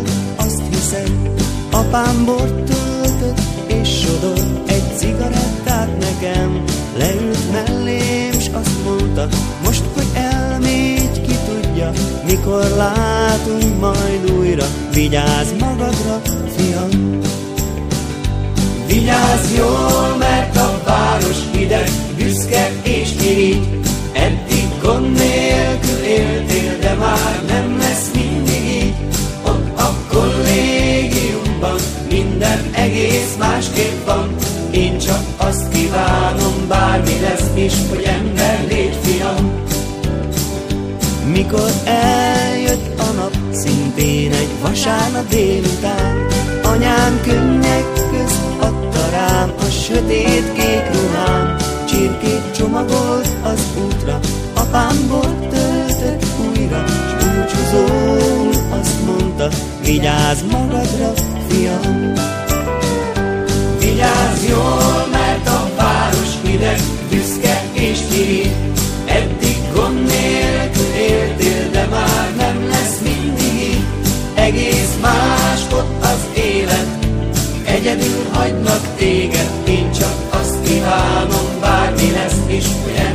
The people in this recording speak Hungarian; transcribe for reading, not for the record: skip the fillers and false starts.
azt hiszem, apám bort töltött és sodor egy cigarettát nekem. Leült mellém, s azt mondta, most, hogy elmégy, ki tudja, mikor látunk majd újra. Vigyázz magadra, fiam! Vigyázz jól, mert a város hideg, büszke és irigy. Eddig gond nélkül éltél, de már nem lesz mindig így. Ott a kollégiumban minden egész másképp van. Én csak azt kívánom, bármi lesz is, hogy ember légy, fiam. Mikor eljött a nap, szintén egy vasárnap délután, anyám könnyek közt adta rám a sötét kék ruhám. Csirkét csomagolt az útra, apám bort töltött újra, s búcsúzóul azt mondta, vigyázz magadra, fiam. Vigyázz jól, mert a város hideg, büszke és irigy. Eddig gond nélkül éltél, de már nem lesz mindig így. Egész más ott az élet, egyedül hagynak téged. Én csak azt kívánom, bármi lesz is, hogy